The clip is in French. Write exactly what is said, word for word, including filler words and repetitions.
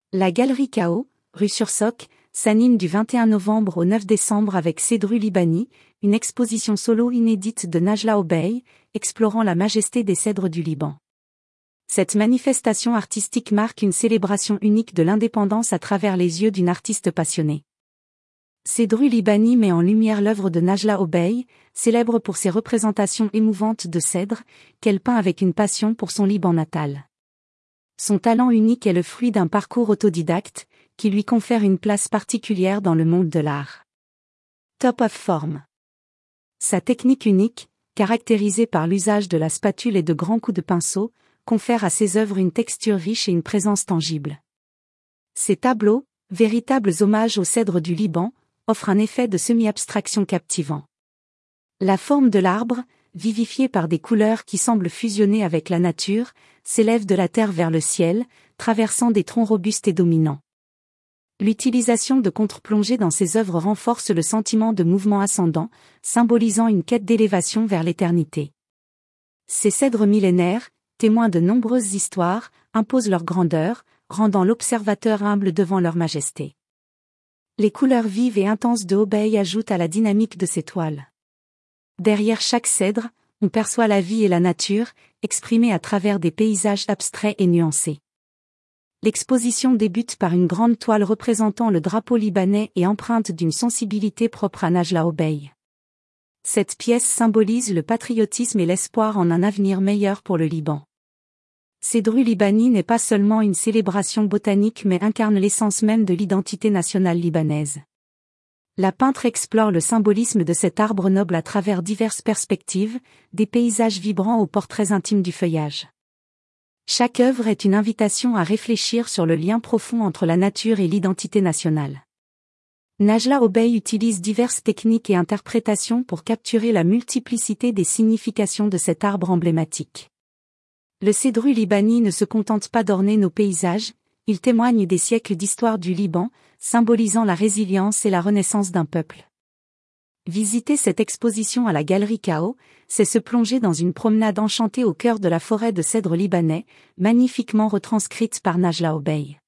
La Galerie Chaos, rue Sursock, s'anime du vingt et un novembre au neuf décembre avec Cédru Libani, une exposition solo inédite de Najla Obeil, explorant la majesté des cèdres du Liban. Cette manifestation artistique marque une célébration unique de l'indépendance à travers les yeux d'une artiste passionnée. Cédru Libani met en lumière l'œuvre de Najla Obeil, célèbre pour ses représentations émouvantes de cèdres, qu'elle peint avec une passion pour son Liban natal. Son talent unique est le fruit d'un parcours autodidacte, qui lui confère une place particulière dans le monde de l'art. Top of form. Sa technique unique, caractérisée par l'usage de la spatule et de grands coups de pinceau, confère à ses œuvres une texture riche et une présence tangible. Ses tableaux, véritables hommages aux cèdres du Liban, offrent un effet de semi-abstraction captivant. La forme de l'arbre, vivifiée par des couleurs qui semblent fusionner avec la nature, s'élève de la terre vers le ciel, traversant des troncs robustes et dominants. L'utilisation de contre-plongée dans ses œuvres renforce le sentiment de mouvement ascendant, symbolisant une quête d'élévation vers l'éternité. Ces cèdres millénaires, témoins de nombreuses histoires, imposent leur grandeur, rendant l'observateur humble devant leur majesté. Les couleurs vives et intenses de Obeil ajoutent à la dynamique de ses toiles. Derrière chaque cèdre, on perçoit la vie et la nature, exprimées à travers des paysages abstraits et nuancés. L'exposition débute par une grande toile représentant le drapeau libanais et empreinte d'une sensibilité propre à Najla Obeil. Cette pièce symbolise le patriotisme et l'espoir en un avenir meilleur pour le Liban. Cédru Libani n'est pas seulement une célébration botanique mais incarne l'essence même de l'identité nationale libanaise. La peintre explore le symbolisme de cet arbre noble à travers diverses perspectives, des paysages vibrants aux portraits intimes du feuillage. Chaque œuvre est une invitation à réfléchir sur le lien profond entre la nature et l'identité nationale. Najla Obeil utilise diverses techniques et interprétations pour capturer la multiplicité des significations de cet arbre emblématique. Le Cédru Libani ne se contente pas d'orner nos paysages, il témoigne des siècles d'histoire du Liban, symbolisant la résilience et la renaissance d'un peuple. Visiter cette exposition à la Galerie Chaos, c'est se plonger dans une promenade enchantée au cœur de la forêt de cèdres libanais, magnifiquement retranscrite par Najla Obeil.